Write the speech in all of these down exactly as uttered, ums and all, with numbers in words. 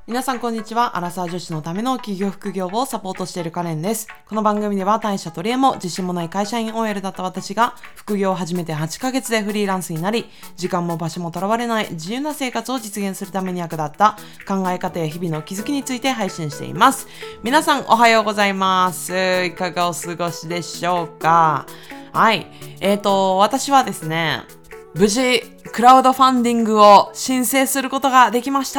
皆さんこんにちは。アラサー女子のための企業副業をサポートしているカレンです。この番組では退社取り柄も自信もない会社員 オーエル だった私が副業を始めてはちかげつでフリーランスになり、時間も場所もとらわれない自由な生活を実現するために役立った考え方や日々の気づきについて配信しています。皆さんおはようございます。いかがお過ごしでしょうか。はい。えっと、私はですね、無事クラウドファンディングを申請することができました。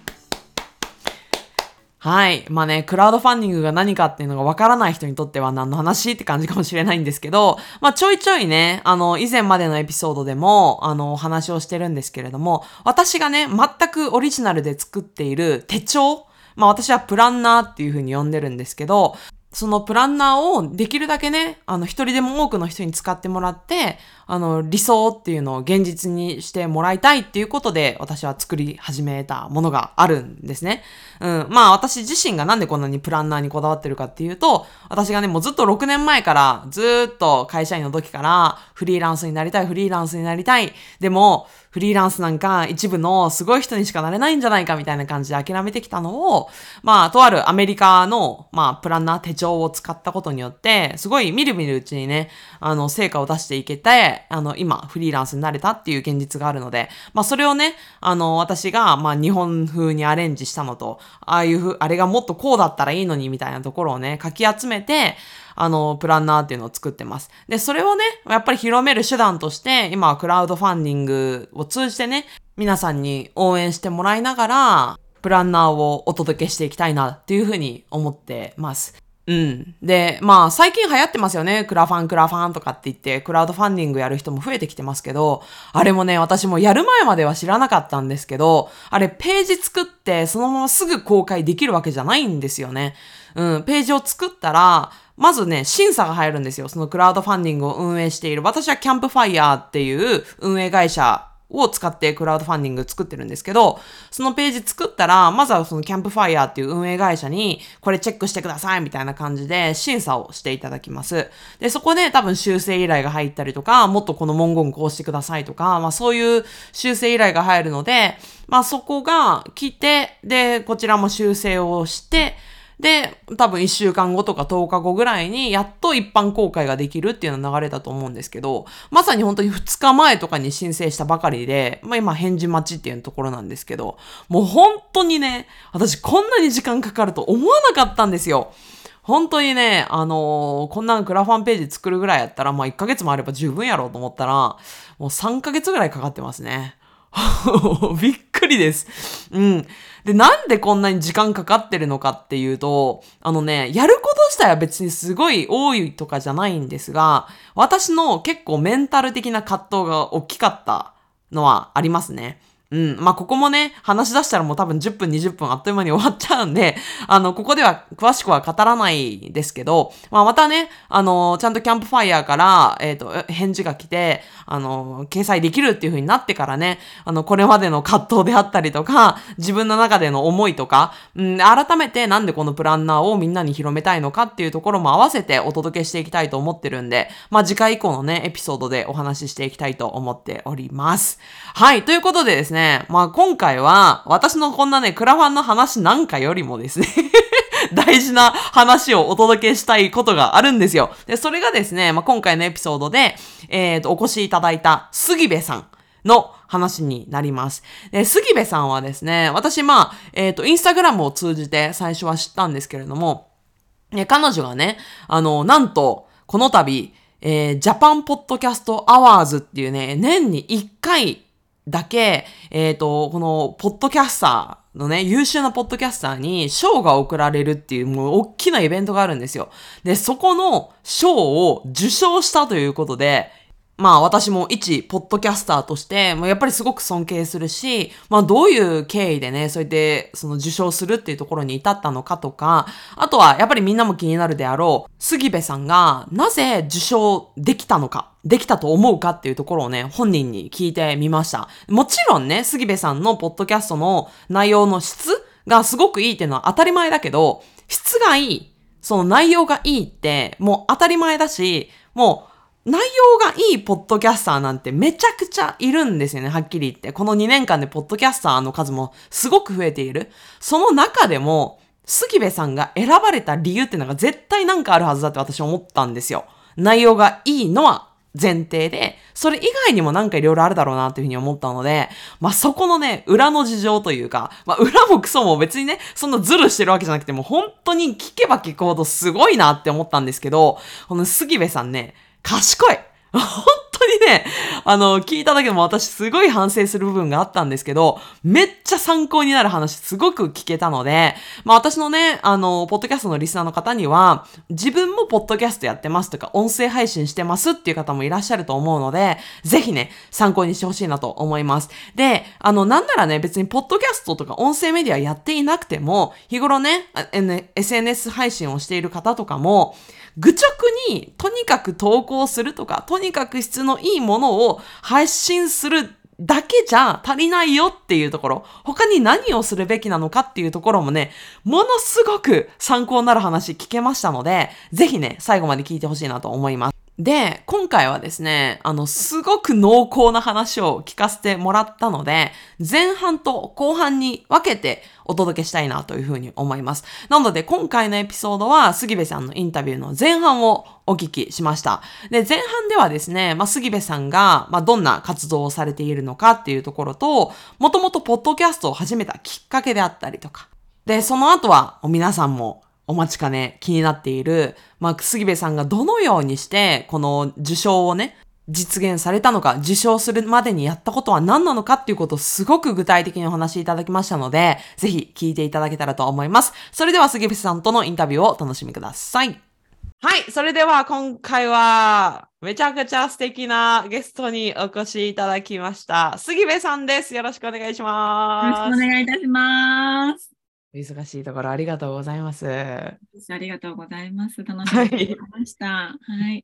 はい。まあね、クラウドファンディングが何かっていうのがわからない人にとっては何の話って感じかもしれないんですけど、まあちょいちょいね、あの、以前までのエピソードでも、あの、お話をしてるんですけれども、私がね、全くオリジナルで作っている手帳、まあ私はプランナーっていう風に呼んでるんですけど、そのプランナーをできるだけね、あの、一人でも多くの人に使ってもらって、あの、理想っていうのを現実にしてもらいたいっていうことで、私は作り始めたものがあるんですね。うん。まあ、私自身がなんでこんなにプランナーにこだわってるかっていうと、私がね、もうずっとろくねんまえから、ずーっと会社員の時から、フリーランスになりたい、フリーランスになりたい。でも、フリーランスなんか一部のすごい人にしかなれないんじゃないかみたいな感じで諦めてきたのを、まあ、とあるアメリカの、まあ、プランナー手帳を使ったことによって、すごいみるみるうちにね、あの、成果を出していけて、あの、今、フリーランスになれたっていう現実があるので、まあ、それをね、あの、私が、まあ、日本風にアレンジしたのと、ああいうふう、あれがもっとこうだったらいいのにみたいなところをね、かき集めて、あの、プランナーっていうのを作ってます。で、それをね、やっぱり広める手段として、今はクラウドファンディングを通じてね、皆さんに応援してもらいながら、プランナーをお届けしていきたいなっていうふうに思ってます。うん。で、まあ最近流行ってますよね。クラファンクラファンとかって言って、クラウドファンディングやる人も増えてきてますけど、あれもね、私もやる前までは知らなかったんですけど、あれページ作ってそのまますぐ公開できるわけじゃないんですよね。うん。ページを作ったら、まずね、審査が入るんですよ。そのクラウドファンディングを運営している。私はキャンプファイヤーっていう運営会社を使ってクラウドファンディング作ってるんですけど、そのページ作ったら、まずはそのキャンプファイヤーっていう運営会社に、これチェックしてくださいみたいな感じで審査をしていただきます。で、そこで多分修正依頼が入ったりとか、もっとこの文言こうしてくださいとか、まあそういう修正依頼が入るので、まあそこが来て、で、こちらも修正をして、で、多分いっしゅうかんごとかとおかごぐらいにやっと一般公開ができるっていうの流れだと思うんですけど、まさに本当にふつかまえとかに申請したばかりで、まあ今返事待ちっていうところなんですけど、もう本当にね、私こんなに時間かかると思わなかったんですよ。本当にね、あのー、こんなクラファンページ作るぐらいやったら、まあいっかげつもあれば十分やろうと思ったら、もうさんかげつぐらいかかってますね。びっくりです。うん。で、なんでこんなに時間かかってるのかっていうと、あのね、やること自体は別にすごい多いとかじゃないんですが、私の結構メンタル的な葛藤が大きかったのはありますね。うん。まあ、ここもね、話し出したらもう多分じゅっぷん、にじゅっぷんあっという間に終わっちゃうんで、あの、ここでは詳しくは語らないですけど、まあ、またね、あの、ちゃんとキャンプファイヤーから、えっと、返事が来て、あの、掲載できるっていう風になってからね、あの、これまでの葛藤であったりとか、自分の中での思いとか、うん、改めてなんでこのプランナーをみんなに広めたいのかっていうところも合わせてお届けしていきたいと思ってるんで、まあ、次回以降のね、エピソードでお話ししていきたいと思っております。はい、ということでですね、まあ今回は私のこんなね、クラファンの話なんかよりもですね大事な話をお届けしたいことがあるんですよ。で、それがですね、まあ今回のエピソードで、えっと、お越しいただいた杉部さんの話になります。で、杉部さんはですね、私まあ、えっと、インスタグラムを通じて最初は知ったんですけれども、ね、彼女がね、あの、なんと、この度、えー、ジャパンポッドキャストアワーズっていうね、年にいっかいだけ、えっと、この、ポッドキャスターのね、優秀なポッドキャスターに賞が贈られるっていう、もう、大きなイベントがあるんですよ。で、そこの賞を受賞したということで、まあ私も一ポッドキャスターとして、まあ、やっぱりすごく尊敬するし、まあどういう経緯でね、そうやってその受賞するっていうところに至ったのかとか、あとはやっぱりみんなも気になるであろう、杉部さんがなぜ受賞できたのか、できたと思うかっていうところをね、本人に聞いてみました。もちろんね、杉部さんのポッドキャストの内容の質がすごくいいっていうのは当たり前だけど、質がいい、その内容がいいってもう当たり前だし、もう内容がいいポッドキャスターなんてめちゃくちゃいるんですよね、はっきり言って。このにねんかんでポッドキャスターの数もすごく増えている。その中でも、杉部さんが選ばれた理由っていうのが絶対なんかあるはずだって私思ったんですよ。内容がいいのは前提で、それ以外にもなんかいろいろあるだろうなというふうに思ったので、まあ、そこのね、裏の事情というか、まあ、裏もクソも別にね、そんなズルしてるわけじゃなくて、もう本当に聞けば聞くほどすごいなって思ったんですけど、この杉部さんね、賢い。本当にね、あの、聞いただけでも私すごい反省する部分があったんですけど、めっちゃ参考になる話すごく聞けたので、まあ私のね、あの、ポッドキャストのリスナーの方には、自分もポッドキャストやってますとか、音声配信してますっていう方もいらっしゃると思うので、ぜひね、参考にしてほしいなと思います。で、あの、なんならね、別にポッドキャストとか音声メディアやっていなくても、日頃ね、エスエヌエス 配信をしている方とかも、愚直にとにかく投稿するとか、とにかく質のいいものを発信するだけじゃ足りないよっていうところ、他に何をするべきなのかっていうところもね、ものすごく参考になる話聞けましたので、ぜひね、最後まで聞いてほしいなと思います。で、今回はですね、あの、すごく濃厚な話を聞かせてもらったので、前半と後半に分けてお届けしたいなというふうに思います。なので、今回のエピソードは、杉部さんのインタビューの前半をお聞きしました。で、前半ではですね、まあ、杉部さんが、まあ、どんな活動をされているのかっていうところと、もともとポッドキャストを始めたきっかけであったりとか、で、その後は、皆さんもお待ちかね気になっている、まあ、杉部さんがどのようにして、この受賞をね、実現されたのか、受賞するまでにやったことは何なのかっていうことをすごく具体的にお話しいただきましたので、ぜひ聞いていただけたらと思います。それでは杉部さんとのインタビューをお楽しみください。はい、それでは今回はめちゃくちゃ素敵なゲストにお越しいただきました。杉部さんです。よろしくお願いしよろしくおます。 願いいたします。 お忙しいところありがとうございます。はありがとうございます。楽しみにしてい。 ました。はい。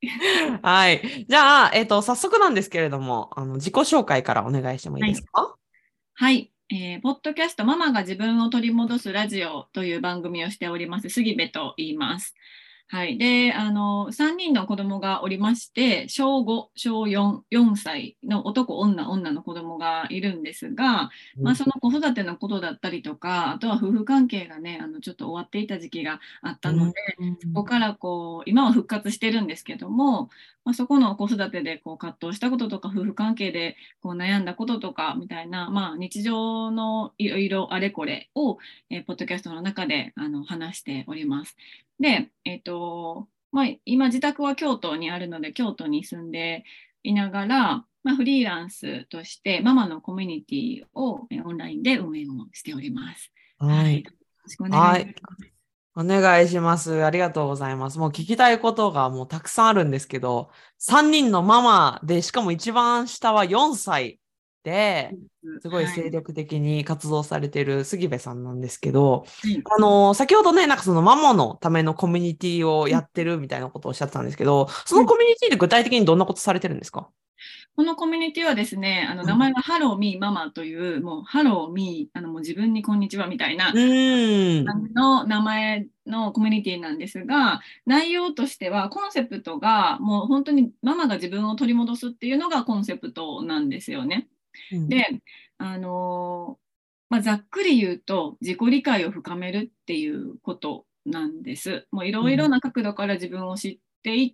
はい。じゃあ、えっと、早速なんですけれども、あの、自己紹介からお願いしてもいいはい。 ですか？ はい。えーポッドキャスト、ママが自分を取り戻すラジオという番組をしております、杉部と言います。はい。で、あの、さんにんの子供がおりまして、小ご、小よん、よんさいの男、女、女の子供がいるんですが、まあ、その子育てのことだったりとか、あとは夫婦関係がね、あの、ちょっと終わっていた時期があったので、 うん。 そこからこう、今は復活してるんですけども、まあ、そこの子育てでこう葛藤したこととか、夫婦関係でこう悩んだこととかみたいな、まあ、日常のいろいろあれこれを、えーポッドキャストの中であの話しております。で、えっと、まあ、今自宅は京都にあるので、京都に住んでいながら、まあ、フリーランスとしてママのコミュニティをえーオンラインで運営をしております。はい。よはい。 ろしくお願いはい。 します。 お願いします。ありがとうございます。もう聞きたいことがもうたくさんあるんですけど、さんにんのママで、しかも一番下はよんさいで、すごいはい。 精力的に活動されている杉部さんなんですけど、 はい。 あの、先ほどね、なんかそのママのためのコミュニティをやってるみたいなことをおっしゃってたんですけど、そのうん。 コミュニティで具体的にどんなことされてるんですか？ このコミュニティはですね、あのうん。 名前はハローミーママという、もうハローミー、あのもう自分にこんにちはみたいなうーん。 の名前のコミュニティなんですが、内容としてはコンセプトがもう本当にママが自分を取り戻すっていうのがコンセプトなんですよね。 うん。 で、あのまあ、ざっくり言うと自己理解を深めるっていうことなんです。もういろいろうん。 な角度から自分を知っていって、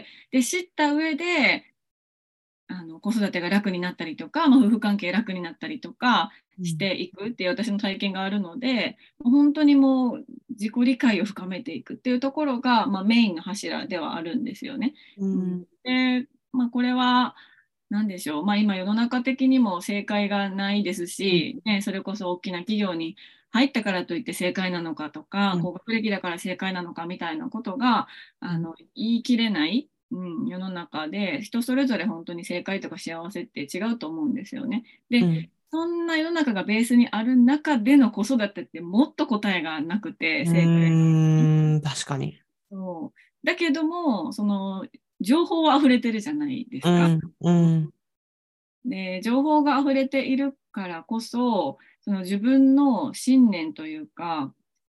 で、知った上で、あの子育てが楽になったりとか、まあ、夫婦関係楽になったりとかうん。 していくっていう私の体験があるので、もう本当にもう自己理解を深めていくっていうところが、まあ、メインの柱ではあるんですよね。うん、 うん。 で、まあ、これは何でしょう、まあ、今世の中的にも正解がないですうん。 し、ね、それこそ大きな企業に入ったからといって正解なのかとか、 うん。 高学歴だから正解なのかみたいなことがうん。 あの言い切れない、うん、世の中で人それぞれ本当に正解とか幸せって違うと思うんですよね。で、 うん。 そんな世の中がベースにある中での子育てってもっと答えがなくてう正解に。 ーん。確かに。 そうだけども、その情報は溢れてるじゃないですか。 うん。うん。 で、情報が溢れているからこそ、その自分の信念というか、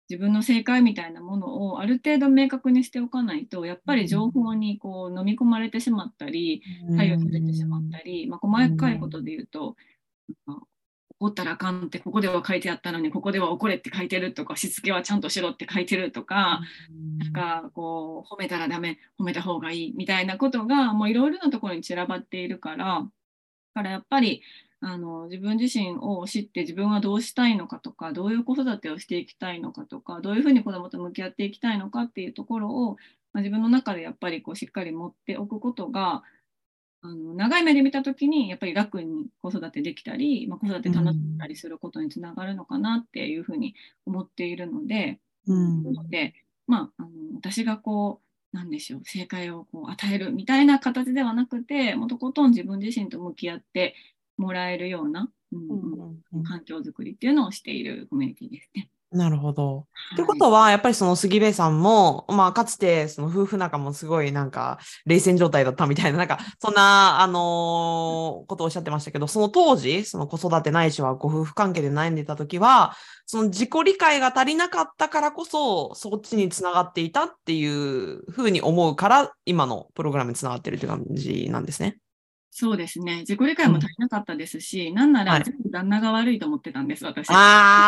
自分の正解みたいなものをある程度明確にしておかないと、やっぱり情報にこう飲み込まれてしまったり、左右されてしまったり、まあ、細かいことで言うと、なんか怒ったらあかんってここでは書いてあったのに、ここでは怒れって書いてるとか、しつけはちゃんとしろって書いてるとか、なんかこう褒めたらダメ、褒めた方がいいみたいなことがもういろいろなところに散らばっているから、だからやっぱりあの自分自身を知って自分はどうしたいのかとか、どういう子育てをしていきたいのかとか、どういうふうに子どもと向き合っていきたいのかっていうところを、まあ、自分の中でやっぱりこうしっかり持っておくことが、あの長い目で見たときにやっぱり楽に子育てできたり、まあ、子育て楽しんだりすることにつながるのかなっていうふうに思っているので、 うん、 なので、まあ、あの私がこうなんでしょう、正解をこう与えるみたいな形ではなくて、もとことん自分自身と向き合ってもらえるような、うんうんうん、環境づくりっていうのをしているコミュニティですね。 なるほど。というはい。 ことは、やっぱりその杉部さんも、まあ、かつて、その夫婦仲もすごいなんか、冷戦状態だったみたいな、なんか、そんな、あのーことをおっしゃってましたけど、その当時、その子育てないしはご夫婦関係で悩んでた時は、その自己理解が足りなかったからこそ、そっちにつながっていたっていうふうに思うから、今のプログラムにつながってるって感じなんですね。 そうですね。自己理解うん。 も足りなかったですし、なんなはい。 ら全部旦那が悪いと思ってたんです、私。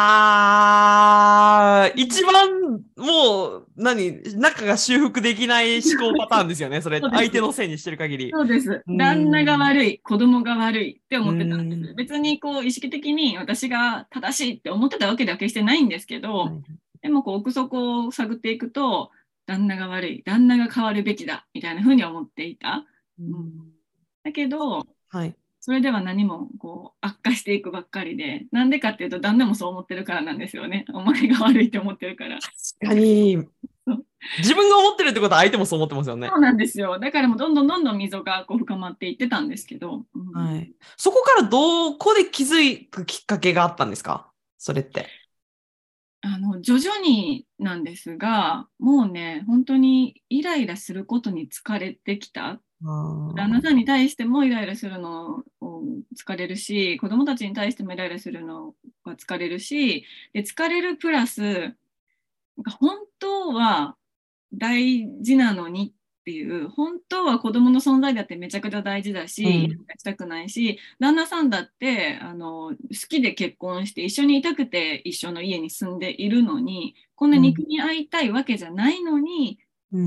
あー、一番もう、何、仲が修復できない思考パターンですよね、それ。 そうです。 相手のせいにしてる限り。 そうです。 うー旦那がん。 悪い、子供が悪いってう思ってたんです。 ーん。 別にこう意識的に私が正しいって思ってたわけでは決してないんですけど、 はい。 でもこう奥底を探っていくと、旦那が悪い、旦那が変わるべきだみたいな風に思っていた。うん、 うん。 だけど、 はい。 それでは何もこう悪化していくばっかりで、なんでかっていうと、旦那もそう思ってるからなんですよね。お前が悪いって思ってるから。 確かに、 そう自分が思ってるってことは相手もそう思ってますよね。 そうなんですよ。だからもうどんどんどんどん溝がこう深まっていってたんですけど、うん、 はい。そこからどこで気づくきっかけがあったんですか、それって。 あの徐々になんですが、もうね、本当にイライラすることに疲れてきた。 あ旦那さー。 んに対してもイライラするのを疲れるし、子供たちに対してもイライラするのが疲れるし、で疲れるプラス、なんか本当は大事なのにっていう、本当は子供の存在だってめちゃくちゃ大事だし、イライうん。 ラしたくないし、旦那さんだってあの好きで結婚して一緒にいたくて一緒の家に住んでいるのに、こんなうん。 憎み合いたいわけじゃないのに、 うん。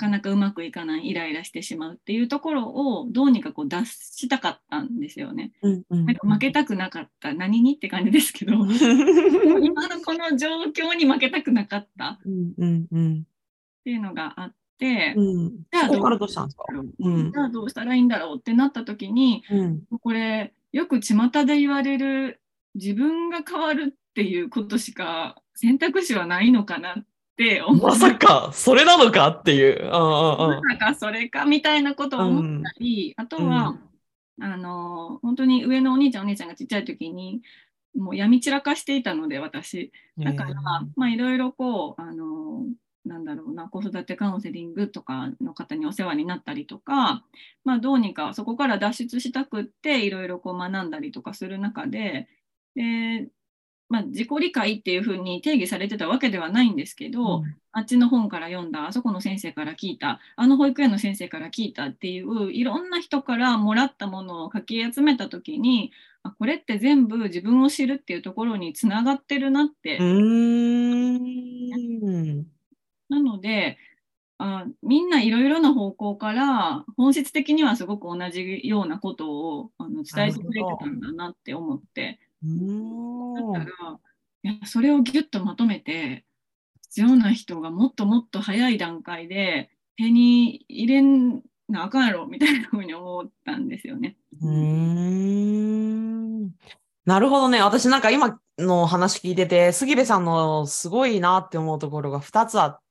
なかなかうまくいかない、イライラしてしまうっていうところをどうにかこう脱したかったんですよね。 うん。うん。 なんか負けたくなかった、何にって感じですけど、もう今のこの状況に負けたくなかったっうん。うん。うん。 ていうのがあって、 うん。 じゃあどうしそこからどうしたんですか？ たらいいんだろう、うん、じうん。 ゃあどうしたらいいんだろうってなった時に、 うん。 これよく巷で言われる自分が変わるっていうことしか選択肢はないのかなって思まさか、それなのかっていう。 まうさかそれかみたいなことを思っん。うん。 たり、あとうん。 は、あの、本当に上のお兄ちゃん、お姉ちゃんがちっちゃい時に、もう病み散らかしていたので、私。 うん。 だから、 えまあ、いろいろこう、あの、なんだろうな、子育てカウンセリングとかの方にお世話になったりとか、まあ、どうにかそこから脱出したくって、いろいろこう学んだりとかする中で、で、まあ、自己理解っていうふうに定義されてたわけではないんですけど、 うん。 あっちの本から読んだ、あそこの先生から聞いた、あの保育園の先生から聞いたっていう、いろんな人からもらったものをかき集めたときに、あ、これって全部自分を知るっていうところにつながってるなっうて。 ーん。 なので、あ、みんないろいろな方向から本質的にはすごく同じようなことをあのなる伝えてくれてたほど。 んだなって思って、 うだったら、 ーん。 いや、それをギュッとまとめて、必要な人がもっともっと早い段階で手に入れなあかんやろみたいなふうに思ったんですよね。 ううん、 ーん。なるほどね。私なんか今の話聞いてて、杉部さんのすごいなって思うところがふたつあって、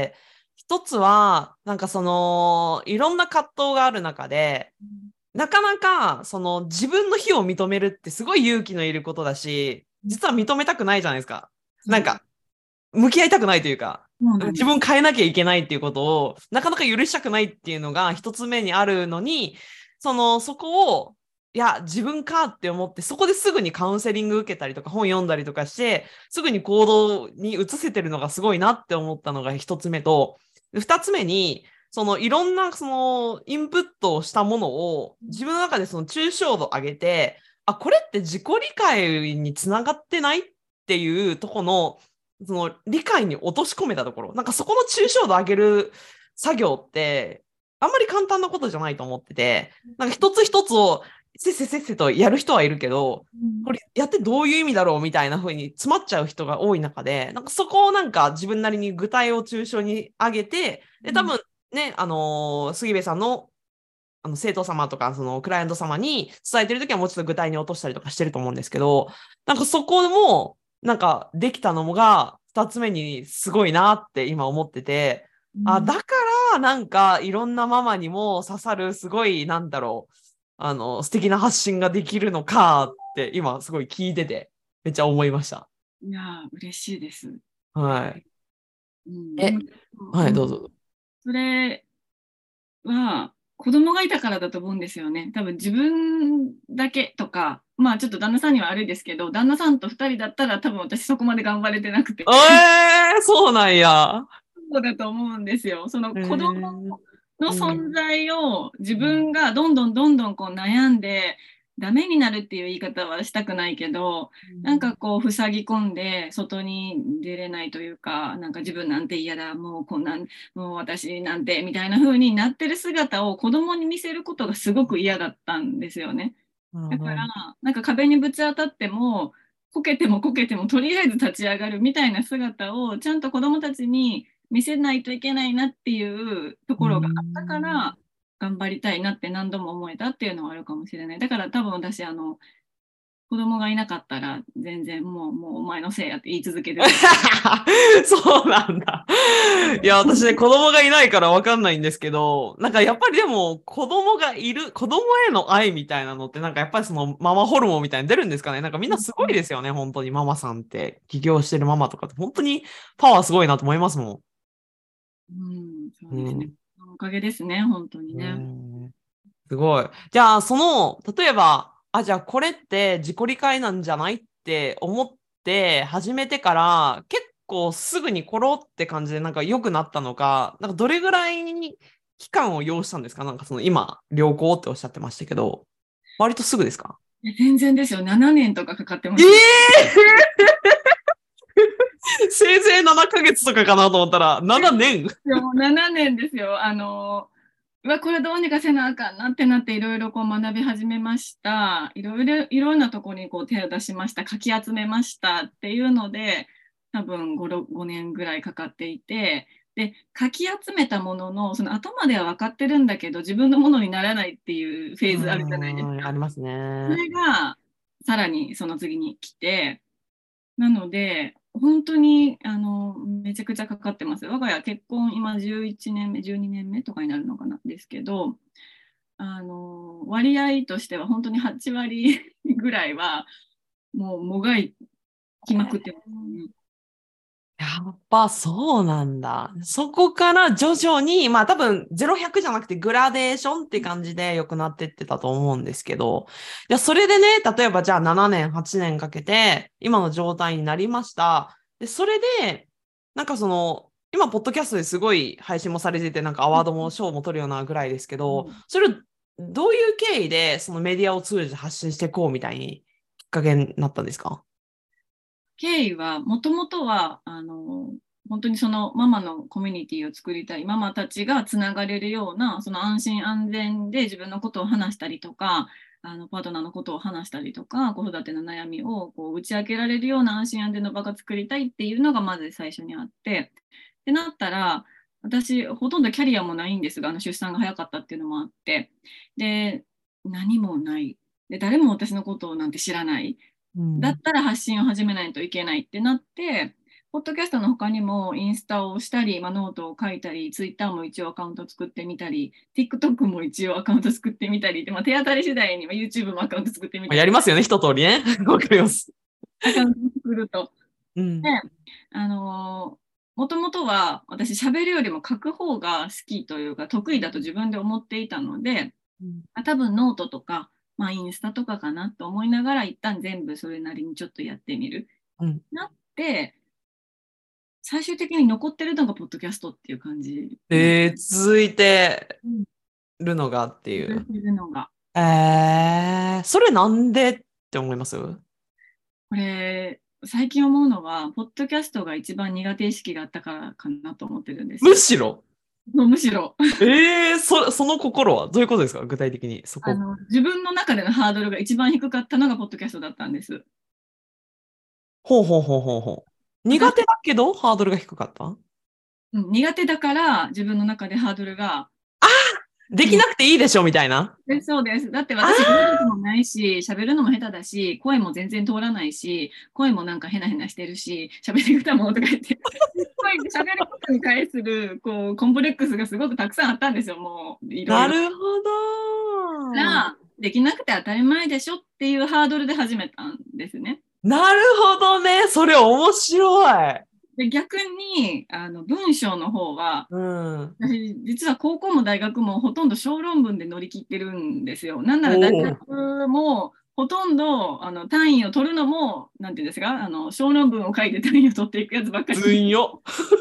一つは、なんかその、いろんな葛藤がある中で、なかなか、その自分の非を認めるってすごい勇気のいることだし、実は認めたくないじゃないですか。 そう、 なんか、向き合いたくないというか、 そうなんです。 自分変えなきゃいけないっていうことを、なかなか許したくないっていうのが一つ目にあるのに、その、そこを、 いや、自分かって思って、そこですぐにカウンセリング受けたりとか本読んだりとかして、すぐに行動に移せてるのがすごいなって思ったのが一つ目と、二つ目に、そのいろんなそのインプットをしたものを自分の中でその抽象度上げて、あ、これって自己理解につながってないっていうとこの、その理解に落とし込めたところ、なんかそこの抽象度上げる作業って、あんまり簡単なことじゃないと思ってて、なんか一つ一つをせっせせっせとやる人はいるけど、これやってどういう意味だろうみたいな風に詰まっちゃう人が多い中で、なんかそこをなんか自分なりに具体を抽象に上げて、で、多分ね、あのー杉部さんのあの生徒様とか、そのクライアント様に伝えてるときはもうちょっと具体に落としたりとかしてると思うんですけど、なんかそこも、なんかできたのもが、二つ目にすごいなって今思ってて、あ、だからなんかいろんなママにも刺さる、すごい、なんだろう、あの、素敵な発信ができるのかって今すごい聞いてて、めっちゃ思いました。 いやー、嬉しいです。 はい。 うん、でえ、 も、 はい、 うん、 どうぞ。 それは子供がいたからだと思うんですよね。多分自分だけとか、まあちょっと旦那さんには悪いですけど、旦那さんとふたりだったら多分私そこまで頑張れてなくて、 えー、そうなんや。 そうだと思うんですよ。そのえ子供ー、 のうん。 存在を自うん。 分がどんどんどんどんこう悩んで、ダメになるっていう言い方はしたくないけど、なんかこう塞ぎ込んで外に出れないというか、なんか自分なんて嫌だ、もうこんなん、もう私なんてみたいな風になってる姿を子供に見せることがすごく嫌だったんですよね。だから、 なるほど。 なんか壁にぶち当たっても、こけてもこけてもとりあえず立ち上がるみたいな姿をちゃんと子供たちに見せないといけないなっていうとうころがあったかん。 ら、頑張りたいなって何度も思えたっていうのはあるかもしれない。だから多分私、あの、子供がいなかったら全然もう、もうお前のせいやって言い続けてた。 そうなんだ。いや、私ね、子供がいないからわかんないんですけど、なんかやっぱりでも、子供がいる、子供への愛みたいなのって、なんかやっぱりそのママホルモンみたいに出るんですかね。なんかみんなすごいですよね、本当にママさんって。起業してるママとかって、本当にパワーすごいなと思いますもうん、そん。 うですね。 うん。 おかげですね、本当にね。 ねすごい。じゃあ、その、例えば、あ、じゃあこれって自己理解なんじゃないって思って始めてから、結構すぐにコロって感じでなんか良くなったのか、なんかどれぐらいに期間を要したんですか？なんかその今、良好っておっしゃってましたけど、割とすぐですか？ いや全然ですよ。ななねんとかかかってまえすよ。 えー、せいぜいななかげつとかかなと思ったら、ななねん。 でもななねんですよ。あの、うわ、これどうにかせなあかんなってなっていろいろこう学び始めました。いろいろ、いろんなところにこう手を出しました。かき集めましたっていうので、多分ご、ごねんぐらいかかっていて、で、かき集めたものの、その頭では分かってるんだけど、自分のものにならないっていうフェうーズあるじゃないですん、あか。 りますね。 それが、さらにその次に来て、なので、本当にあのめちゃくちゃかかってます。我が家結婚今じゅういちねんめ、じゅうにねんめとかになるのかなですけど、あの割合としては本当にはち割ぐらいはもうもがいきまくってますね。 やっぱそうなんだ。そこから徐々に、まあ多分ゼロひゃくじゃなくてグラデーションって感じで良くなってってたと思うんですけど、じゃあそれでね、例えばじゃあななねん、はちねんかけて今の状態になりました。で、それで、なんかその、今、ポッドキャストですごい配信もされてて、なんかアワードも賞も取るようなぐらいですけど、それどういう経緯でそのメディアを通じて発信していこうみたいにきっかけになったんですか？ 経緯はもともとはあの本当にそのママのコミュニティを作りたいママたちがつながれるようなその安心安全で自分のことを話したりとかあのパートナーのことを話したりとか子育ての悩みをこう打ち明けられるような安心安全の場が作りたいっていうのがまず最初にあってってなったら私ほとんどキャリアもないんですがあの出産が早かったっていうのもあってで何もないで誰も私のことをなんて知らないだっうん。 たら発信を始めないといけないってなって、ポッドキャストの他にもインスタをしたり、まあ、ノートを書いたり、ツイッターも一応アカウント作ってみたり、TikTok も一応アカウント作ってみたり、でまあ、手当たり次第に、まあ、YouTube もアカウント作ってみたり、 やりますよね、一通りね。わかります。 アカウント作ると。で、 うん。 あのもともとは私喋るよりも書く方が好きというか得意だと自分で思っていたので、 うん。 あ多分ノートとかまあ、インスタとかかなと思いながら、一旦全部それなりにちょっとやってみる。 うん。 なって、最終的に残ってるのがポッドキャストっていう感じなんでえー、続いてす。 るのがっていう。 続いてるのが。 えー、それなんでって思います？ これ、最近思うのは、ポッドキャストが一番苦手意識があったからかなと思ってるんですよ。 むしろ。 もうむしろえー、そ、その心はどういうことですか？具体的に。そこ。 あの、自分の中でのハードルが一番低かったのがポッドキャストだったんです。 ほうほうほうほうほう。 だから、 苦手だけどハードルが低かった？ うん苦手だから自分の中でハードルができ低い。 なくていいでしょみたいな。 でそうです。だってあ私、語力もないし、喋るのも下手だし、声も全然通らないし、声もなんかヘナヘナしてるし、喋り方もとか言って、すっごい喋ることに対するこうコンプレックスがすごくたくさんあったんですよ、もういろいろ。 なるほど。 ら、できなくて当たり前でしょっていうハードルで始めたんですね。 なるほどね。それ面白い。 で逆にあの文章の方は、 うん。 私実は高校も大学もほとんど小論文で乗り切ってるんですよ。なんなら大おお。 学もほとんどあの単位を取るのも、なんていうんですか、あの小論文を書いて単位を取っていくやつばっかり。 つんよ。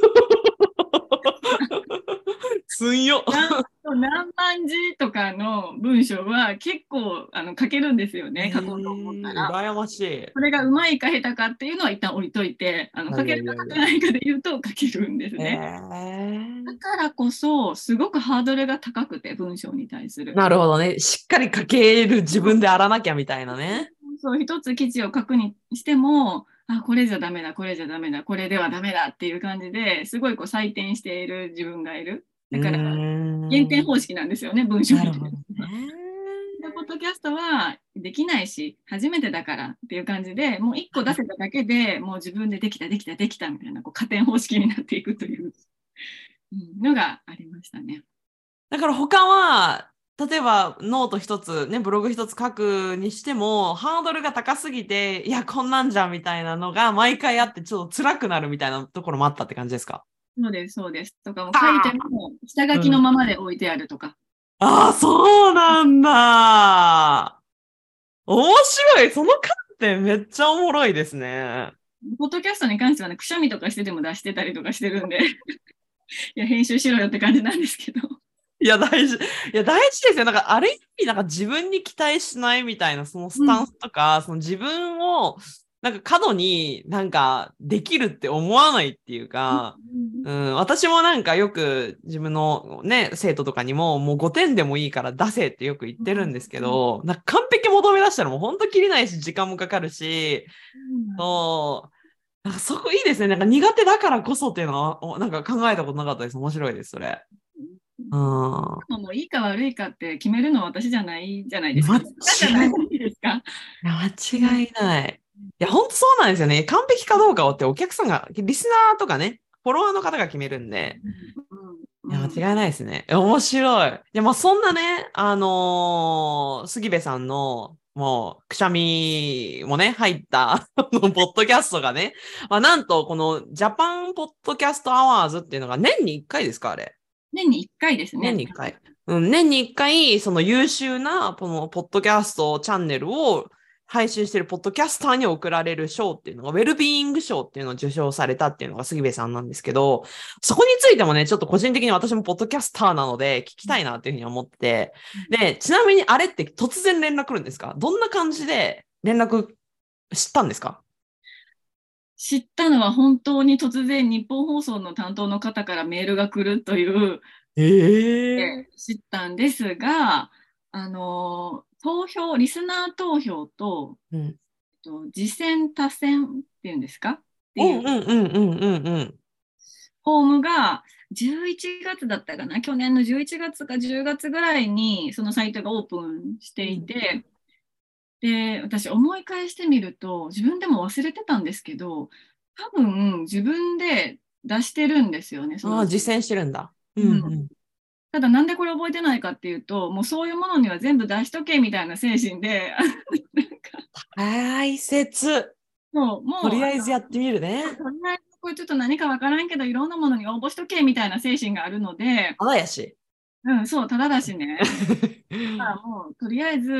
つんよ。 何何万字とかの文章は結構あの書けるんですよえね、書こうと思ったー、 ら。 羨ましい。 それがうまいか下手かっていうのは一旦置いといて、あのいやい書けるかやいやいや。 書けないかで言うと書けるんですえね。だー、 からこそ、すごくハードルが高くて、文章に対する。 なるほどね。しっかり書ける自分であらなきゃみたいなね。 そう、一つ記事を書くにしても、あ、これじゃダメだ、これじゃダメだ、これではダメだっていう感じですごいこう採点している自分がいる。 うーだから、減点ん。 方式なんですよね、文章に対なるほどしては。 ね。 で、ポッドキャストはできないし、初めてだからっていう感じで、もう一個出せただけでもう自分でできた、できた、できたみたいなこう加点方式になっていくといううんのがありましたね。 だから他は、例えばノート一つ、ね、ブログ一つ書くにしても、ハードルが高すぎて、いや、こんなんじゃんみたいなのが毎回あって、ちょっと辛くなるみたいなところもあったって感じですか？ そうです、そうです。とかも書いてはも下あ、 書きのうん。 ままで置いてあるとか。 ああ、そうなんだ。面白い。その観点めっちゃおもろいですね。 ポッドキャストに関してはね、くしゃみとかしてても出してたりとかしてるんで、いや、編集しろよって感じなんですけど。 いや、大事。いや、大事ですよ。なんか、ある意味、なんか自分に期待しないみたいな、そのスうん。 タンスとか、その自分を、なんか過度になんかできるって思わないっていううんか、うん、私もなんかよく自分のね、生徒とかにも、もうごてんでもいいから出せってよく言ってるんですけうんど、なんか完璧求め出したらもう本当きりないし、時間もかかるし、 うんそう、なんかそこいいですね。なんか苦手だからこそっていうのは、おなんか考えたことなかったです。面白いです、それ。うん。 もういいか悪いかって決めるのは私じゃないじゃないですか。 間じゃない違いですか。 間違いない。いや、本当そうなんですよね。完璧かどうかをってお客さんが、リスナーとかね、フォロワーの方が決めるんで。いや、 うんうん間違いないですね。面白い。いや、まあ、そんなね、あのー杉部さんの、もう、くしゃみもね、入ったあのポッドキャストがね、まあ、なんと、この、ジャパンポッドキャストアワーズっていうのが年にいっかいですか、あれ。 年にいっかいですね。 年にいっかい。うん、年にいっかい、その優秀な、この、ポッドキャストチャンネルを配信しているポッドキャスターに贈られる賞っていうのが、ウェルビーイング賞っていうのを受賞されたっていうのが杉部さんなんですけど、そこについてもね、ちょっと個人的に私もポッドキャスターなので聞きたいなっていうふうに思ってて、で、ちなみにあれって突然連絡来るんですか？どんな感じで連絡知ったんですか？ 知ったのは本当に突然日本放送の担当の方からメールが来るというええで知ったんですが、あの投票、リスナー投票と、 ー。うん。 と次戦多戦っていうんですかっていううんうんうんうんうんうん。 フォームがじゅういちがつだったかな、去年のじゅういちがつかじゅうがつぐらいにそのサイトがオープンしていて、で、私思い返してみると、自分でも忘れてたんですけど、多分自分で出してるんですよね、そああ、 の、 実践してるんだ。うんうん。 うん。 ただなんでこれ覚えてないかっていうと、もうそういうものには全部出しとけみたいな精神で、あのなんか大切。 もう、もう、 とりああえずやってみるとね。 りあえずこれちょっと何かわからんけど、いろんなものに応募しとけみたいな精神があるので、 あだやし。 うん、そう、ただだしね。だからもう、とりあえず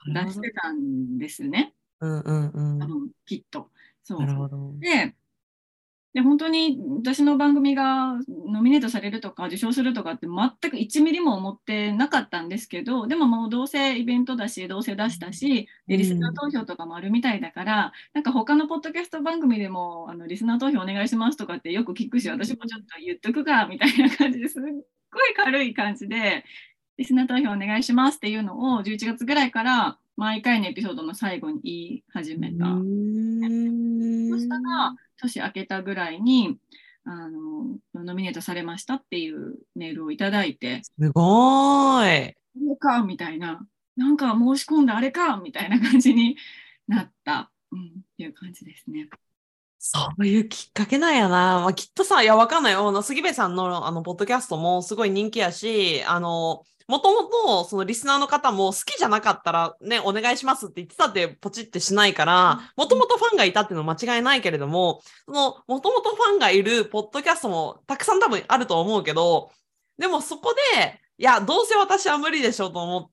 出してたんですね。 うんうんうん。 多分きっと。そう。 なるほど。 で、で、本当に私の番組がノミネートされるとか受賞するとかって全くいちミリも思ってなかったんですけど、でももうどうせイベントだし、どうせ出したし、で、リスナー投票とかもあるみたいだから、なんか他のポッドキャスト番組でもあのリスナー投票お願いしますとかってよく聞くし、私もちょっと言っとくかみたいな感じですっごい軽い感じで、リスナー投票お願いしますっていうのをじゅういちがつぐらいから毎回のエピソードの最後に言い始めた。そしたら、年明けたぐらいに、あの、ノミネートされましたっていうメールをいただいて、 すごーい。 あれかみたいな、なんか申し込んだあれかみたいな感じになった、うん、っていう感じですね。 そういうきっかけなんやな。まあ、きっとさ、いや、わかんないよ。あの杉部さんの、あの、ポッドキャストもすごい人気やし、あの、もともと、そのリスナーの方も好きじゃなかったらね、お願いしますって言ってたってポチってしないから、もともとファンがいたっていうのは間違いないけれども、その、もともとファンがいるポッドキャストもたくさん多分あると思うけど、でもそこで、いや、どうせ私は無理でしょうと思って、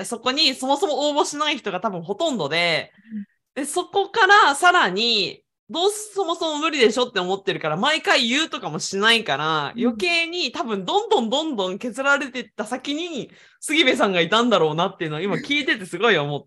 そこにそもそも応募しない人が多分ほとんどで、で、そこからさらに、どうそもそも無理でしょって思ってるから、毎回言うとかもしないから、余計に多分どんどんどんどん削られていった先に、杉部さんがいたんだろうなっていうのを今聞いててすごい思って、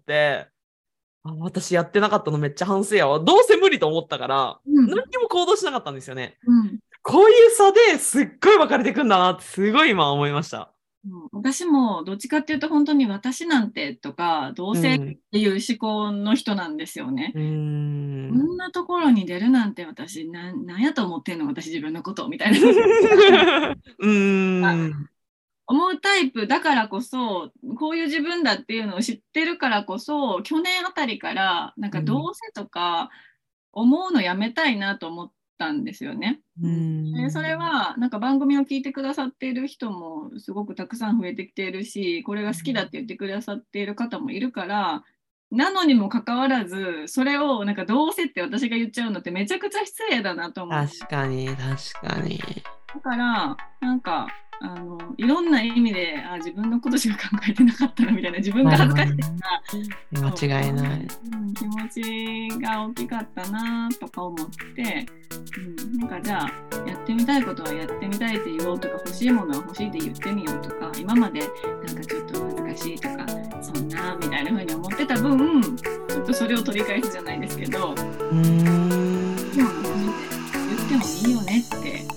あ、私やってなかったのめっちゃ反省やわ。どうせ無理と思ったから、 うん、 何にも行動しなかったんですよね。 うん、 こういう差ですっごい分かれていくんだなってすごい今思いました。 私もどっちかっていうと本当に私なんてとか同性っていう思考の人なんですよね。 うーん。 こんなところに出るなんて私な、なんやと思ってんの私自分のことみたいなうーん。 思うタイプだからこそこういう自分だっていうのを知ってるからこそ去年あたりからなんかどうせとか思うのやめたいなと思ったんですよね。 うーん。 でそれはなんか番組を聞いてくださっている人もすごくたくさん増えてきているしこれが好きだって言ってくださっている方もいるからなのにもかかわらずそれをなんかどうせって私が言っちゃうのってめちゃくちゃ失礼だなと思って。 確かに、確かに。 だからなんかあのいろんな意味であ自分のことしか考えてなかったなみたいな自分が恥ずかしいな間違いない、 うん、気持ちが大きかったなとか思って、うん、なんかじゃあやってみたいことはやってみたいって言おうとか欲しいものは欲しいって言ってみようとか今までなんかちょっと恥ずかしいとかそんなみたいな風に思ってた分ちょっとそれを取り返すじゃないですけどうーんでも言ってもいいよねって